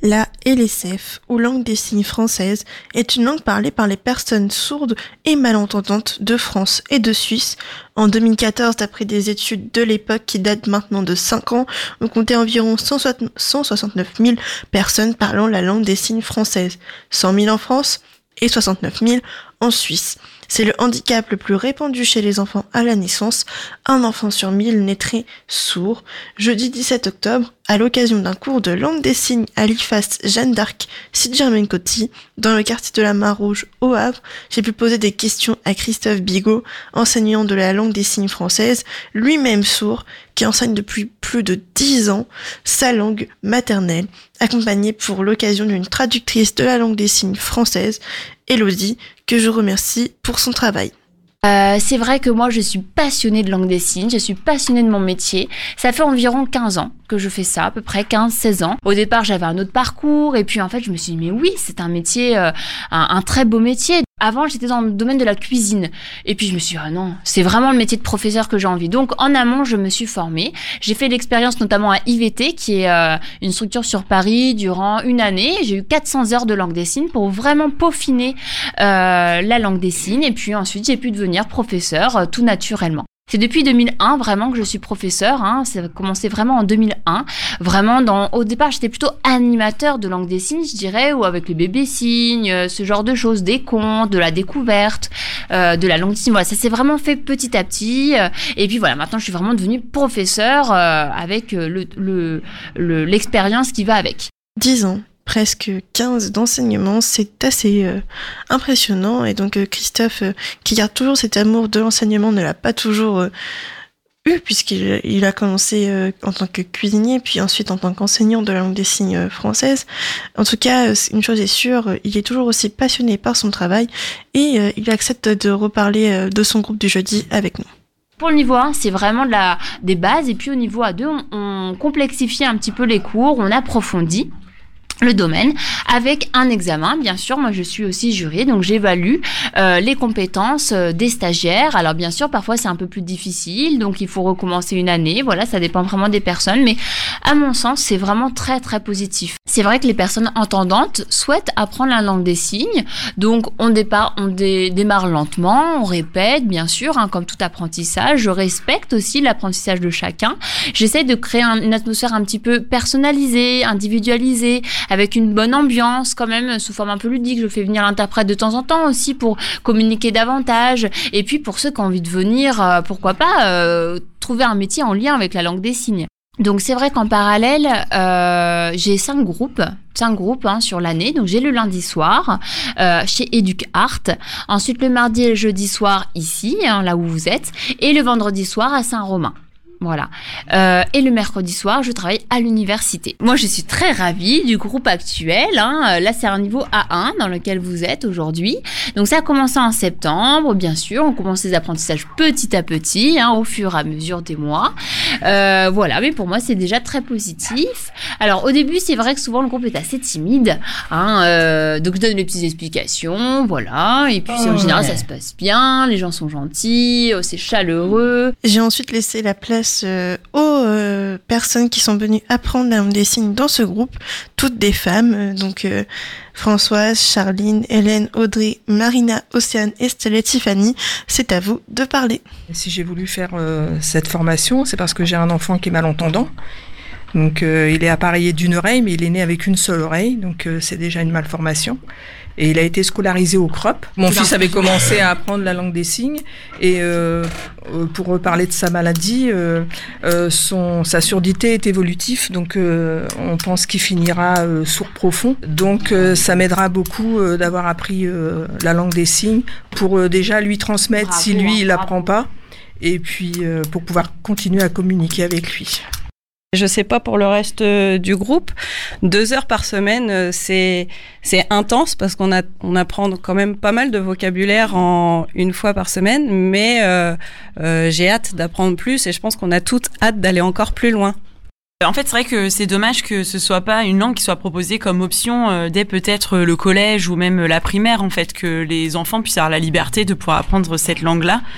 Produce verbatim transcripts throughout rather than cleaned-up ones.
La L S F, ou langue des signes française, est une langue parlée par les personnes sourdes et malentendantes de France et de Suisse. En deux mille quatorze, d'après des études de l'époque qui datent maintenant de cinq ans, on comptait environ cent soixante-neuf mille personnes parlant la langue des signes française, cent mille en France et soixante-neuf mille en Suisse. C'est le handicap le plus répandu chez les enfants à la naissance. Un enfant sur mille naîtrait sourd. Jeudi dix-sept octobre, à l'occasion d'un cours de langue des signes à l'I F A S Jeanne d'Arc, site Germaine-Coty, dans le quartier de la Mar-Rouge au Havre, j'ai pu poser des questions à Christophe Bigot, enseignant de la langue des signes française, lui-même sourd, qui enseigne depuis plus de dix ans sa langue maternelle, accompagné pour l'occasion d'une traductrice de la langue des signes française, Elodie, que je remercie pour son travail. Euh, c'est vrai que moi je suis passionnée de langue des signes, je suis passionnée de mon métier. Ça fait environ quinze ans que je fais ça, à peu près quinze seize ans. Au départ j'avais un autre parcours et puis en fait je me suis dit mais oui c'est un métier, euh, un, un très beau métier. Avant j'étais dans le domaine de la cuisine et puis je me suis dit ah non c'est vraiment le métier de professeur que j'ai envie. Donc en amont je me suis formée. J'ai fait l'expérience notamment à I V T qui est euh, une structure sur Paris durant une année. J'ai eu quatre cents heures de langue des signes pour vraiment peaufiner euh, la langue des signes et puis ensuite j'ai pu devenir professeur euh, tout naturellement. C'est depuis deux mille un vraiment que je suis professeur, hein. Ça a commencé vraiment en deux mille un. Vraiment, dans, au départ, j'étais plutôt animateur de langue des signes, je dirais, ou avec les bébés signes, ce genre de choses, des contes, de la découverte, euh, de la langue des signes. Voilà, ça s'est vraiment fait petit à petit. Euh, et puis voilà, maintenant, je suis vraiment devenue professeur euh, avec le, le, le, l'expérience qui va avec. dix ans. Presque quinze d'enseignement, c'est assez euh, impressionnant. Et donc euh, Christophe, euh, qui garde toujours cet amour de l'enseignement, ne l'a pas toujours euh, eu, puisqu'il il a commencé euh, en tant que cuisinier, puis ensuite en tant qu'enseignant de la langue des signes euh, française. En tout cas, euh, une chose est sûre, euh, il est toujours aussi passionné par son travail, et euh, il accepte de reparler euh, de son groupe du jeudi avec nous. Pour le niveau un, c'est vraiment de la, des bases, et puis au niveau A deux, on, on complexifie un petit peu les cours, on approfondit le domaine avec un examen. Bien sûr, moi je suis aussi jury, donc j'évalue euh, les compétences euh, des stagiaires. Alors bien sûr, parfois c'est un peu plus difficile, donc il faut recommencer une année. Voilà, ça dépend vraiment des personnes, mais à mon sens, c'est vraiment très très positif. C'est vrai que les personnes entendantes souhaitent apprendre la langue des signes, donc on départ, on dé, démarre lentement, on répète, bien sûr, hein, comme tout apprentissage. Je respecte aussi l'apprentissage de chacun. J'essaie de créer un, une atmosphère un petit peu personnalisée, individualisée, avec une bonne ambiance quand même, sous forme un peu ludique. Je fais venir l'interprète de temps en temps aussi pour communiquer davantage. Et puis pour ceux qui ont envie de venir, euh, pourquoi pas, euh, trouver un métier en lien avec la langue des signes. Donc c'est vrai qu'en parallèle, euh, j'ai cinq groupes, cinq groupes hein, sur l'année. Donc j'ai le lundi soir euh, chez EducArt, ensuite le mardi et le jeudi soir ici, hein, là où vous êtes, et le vendredi soir à Saint-Romain. Voilà. Euh, et le mercredi soir, je travaille à l'université. Moi, je suis très ravie du groupe actuel. Hein. Là, c'est un niveau A un dans lequel vous êtes aujourd'hui. Donc, ça a commencé en septembre, bien sûr. On commence les apprentissages petit à petit, hein, au fur et à mesure des mois. Euh, voilà. Mais pour moi, c'est déjà très positif. Alors, au début, c'est vrai que souvent, le groupe est assez timide. Hein, euh, donc, je donne les petites explications. Voilà. Et puis, oh, en général, ouais. Ça se passe bien. Les gens sont gentils. C'est chaleureux. J'ai ensuite laissé la place Euh, aux euh, personnes qui sont venues apprendre la langue des signes dans ce groupe, toutes des femmes, euh, donc euh, Françoise, Charline, Hélène, Audrey, Marina, Océane, Estelle et Tiffany. C'est à vous de parler. Si j'ai voulu faire euh, cette formation, c'est parce que j'ai un enfant qui est malentendant. Donc euh, il est appareillé d'une oreille, mais il est né avec une seule oreille, donc euh, c'est déjà une malformation. Et il a été scolarisé au C R O P. Mon fils avait commencé à apprendre la langue des signes et euh, pour parler de sa maladie, euh, euh, son, sa surdité est évolutive, donc euh, on pense qu'il finira euh, sourd profond. Donc euh, ça m'aidera beaucoup euh, d'avoir appris euh, la langue des signes pour euh, déjà lui transmettre bravo, si lui il l'apprend pas et puis euh, pour pouvoir continuer à communiquer avec lui. Je sais pas pour le reste euh, du groupe, deux heures par semaine, euh, c'est c'est intense parce qu'on a on apprend quand même pas mal de vocabulaire en une fois par semaine, mais euh, euh, j'ai hâte d'apprendre plus et je pense qu'on a toutes hâte d'aller encore plus loin. En fait, c'est vrai que c'est dommage que ce soit pas une langue qui soit proposée comme option euh, dès peut-être le collège ou même la primaire, en fait, que les enfants puissent avoir la liberté de pouvoir apprendre cette langue-là,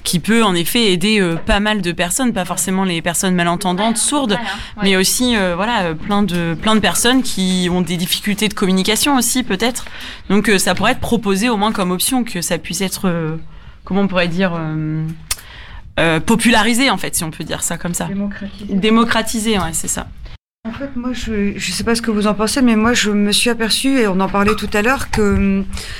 qui peut en effet aider euh, pas mal de personnes, pas forcément les personnes malentendantes, sourdes, voilà, ouais. mais aussi euh, voilà plein de plein de personnes qui ont des difficultés de communication aussi peut-être. Donc euh, ça pourrait être proposé au moins comme option, que ça puisse être euh, comment on pourrait dire euh, euh, popularisé en fait, si on peut dire ça comme ça. Démocratisé. Démocratisé, ouais, c'est ça. En fait, moi, je je sais pas ce que vous en pensez, mais moi, je me suis aperçue, et on en parlait tout à l'heure, que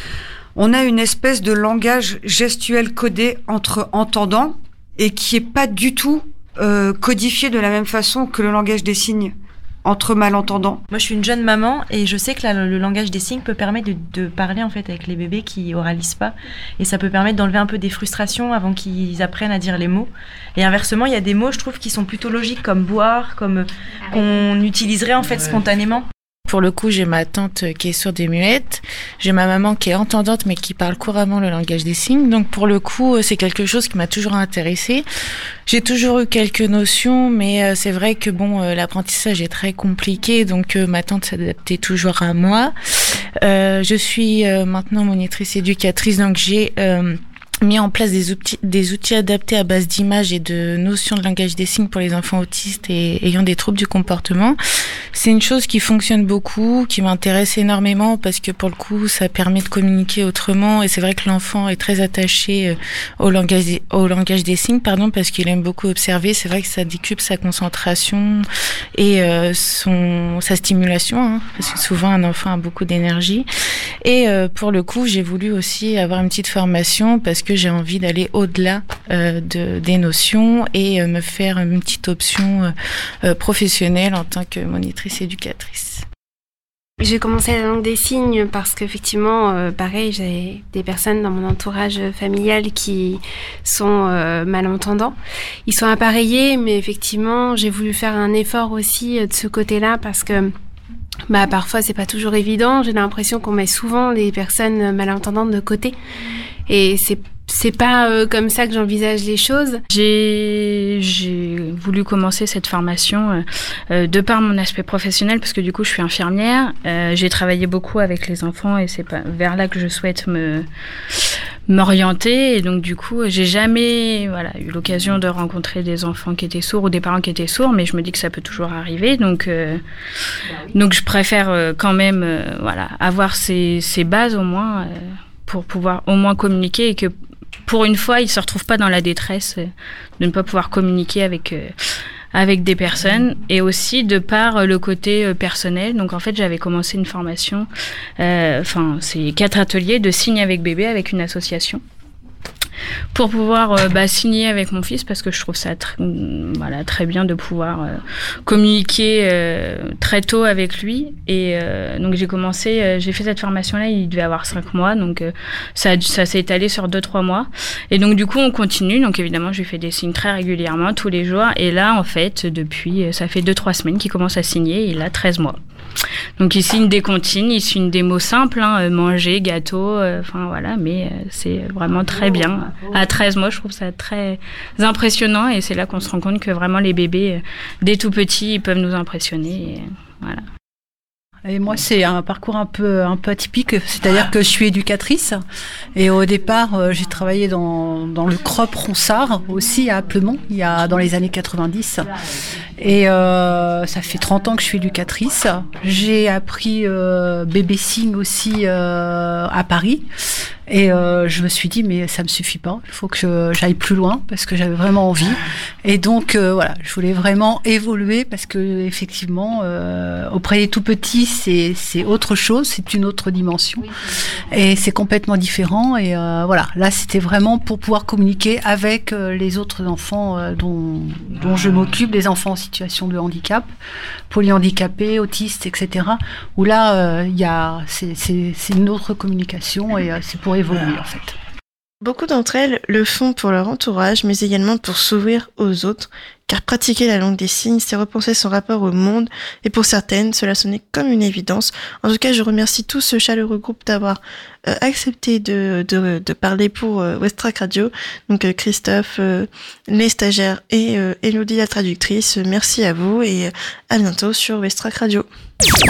on a une espèce de langage gestuel codé entre entendants et qui est pas du tout euh, codifié de la même façon que le langage des signes entre malentendants. Moi, je suis une jeune maman et je sais que là, le, le langage des signes peut permettre de, de parler en fait avec les bébés qui oralisent pas, et ça peut permettre d'enlever un peu des frustrations avant qu'ils apprennent à dire les mots. Et inversement, il y a des mots, je trouve, qui sont plutôt logiques, comme boire, comme qu'on utiliserait en fait spontanément. Pour le coup, j'ai ma tante qui est sourde et muette, j'ai ma maman qui est entendante mais qui parle couramment le langage des signes. Donc pour le coup, c'est quelque chose qui m'a toujours intéressée. J'ai toujours eu quelques notions, mais c'est vrai que bon, l'apprentissage est très compliqué, donc ma tante s'adaptait toujours à moi. Euh, je suis maintenant monitrice éducatrice, donc j'ai euh, mis en place des outils, des outils adaptés à base d'images et de notions de langage des signes pour les enfants autistes et ayant des troubles du comportement. C'est une chose qui fonctionne beaucoup, qui m'intéresse énormément parce que pour le coup, ça permet de communiquer autrement, et c'est vrai que l'enfant est très attaché au langage, au langage des signes, pardon, parce qu'il aime beaucoup observer. C'est vrai que ça décuple sa concentration et euh, son, sa stimulation, hein, parce que souvent un enfant a beaucoup d'énergie. Et euh, pour le coup, j'ai voulu aussi avoir une petite formation parce que j'ai envie d'aller au-delà euh, de, des notions et euh, me faire une petite option euh, professionnelle en tant que monitrice éducatrice. J'ai commencé la langue des signes parce qu'effectivement, euh, pareil, j'ai des personnes dans mon entourage familial qui sont euh, malentendants. Ils sont appareillés, mais effectivement, j'ai voulu faire un effort aussi de ce côté-là parce que bah parfois c'est pas toujours évident. J'ai l'impression qu'on met souvent les personnes malentendantes de côté, et c'est c'est pas euh, comme ça que j'envisage les choses. J'ai j'ai voulu commencer cette formation euh, de par mon aspect professionnel, parce que du coup je suis infirmière. Euh, j'ai travaillé beaucoup avec les enfants et c'est pas vers là que je souhaite me m'orienter, et donc du coup j'ai jamais voilà eu l'occasion de rencontrer des enfants qui étaient sourds ou des parents qui étaient sourds, mais je me dis que ça peut toujours arriver, donc euh, donc je préfère euh, quand même euh, voilà avoir ces ces bases au moins euh, pour pouvoir au moins communiquer, et que pour une fois ils se retrouvent pas dans la détresse euh, de ne pas pouvoir communiquer avec euh, avec des personnes, et aussi de par le côté euh, personnel. Donc en fait j'avais commencé une formation, enfin euh, c'est quatre ateliers de signes avec bébé avec une association, pour pouvoir euh, bah, signer avec mon fils, parce que je trouve ça tr- voilà, très bien de pouvoir euh, communiquer euh, très tôt avec lui. Et euh, donc j'ai commencé, euh, j'ai fait cette formation-là, il devait avoir cinq mois, donc euh, ça, ça s'est étalé sur deux trois mois. Et donc du coup on continue, donc évidemment je lui fais des signes très régulièrement, tous les jours. Et là en fait, depuis, ça fait deux trois semaines qu'il commence à signer, il a treize mois. Donc il signe des comptines, il signe des mots simples, hein, manger, gâteau, enfin euh, voilà, mais euh, c'est vraiment très bien. À treize mois, je trouve ça très impressionnant, et c'est là qu'on se rend compte que vraiment les bébés, dès tout petits, ils peuvent nous impressionner. Et, voilà. Et moi, c'est un parcours un peu un peu atypique, c'est-à-dire que je suis éducatrice, et au départ, euh, j'ai travaillé dans dans le C R O P Ronsard aussi à Plemont, il y a dans les années quatre-vingt-dix, et euh, ça fait trente ans que je suis éducatrice. J'ai appris euh, bébé signe aussi euh, à Paris. Et euh, je me suis dit, mais ça me suffit pas, il faut que je, j'aille plus loin, parce que j'avais vraiment envie. Et donc euh, voilà, je voulais vraiment évoluer, parce que effectivement, euh, auprès des tout petits, c'est c'est autre chose, c'est une autre dimension, et c'est complètement différent. Et euh, voilà, là c'était vraiment pour pouvoir communiquer avec euh, les autres enfants euh, dont dont je m'occupe, les enfants en situation de handicap, polyhandicapés, autistes, et cetera. Où là, il euh, y a c'est c'est c'est une autre communication, et euh, c'est pour évoluer en fait. Beaucoup d'entre elles le font pour leur entourage, mais également pour s'ouvrir aux autres, car pratiquer la langue des signes, c'est repenser son rapport au monde, et pour certaines, cela sonnait comme une évidence. En tout cas, je remercie tout ce chaleureux groupe d'avoir euh, accepté de, de, de parler pour euh, Westrack Radio, donc euh, Christophe, euh, les stagiaires et euh, Elodie la traductrice. Merci à vous, et euh, à bientôt sur Westrack Radio.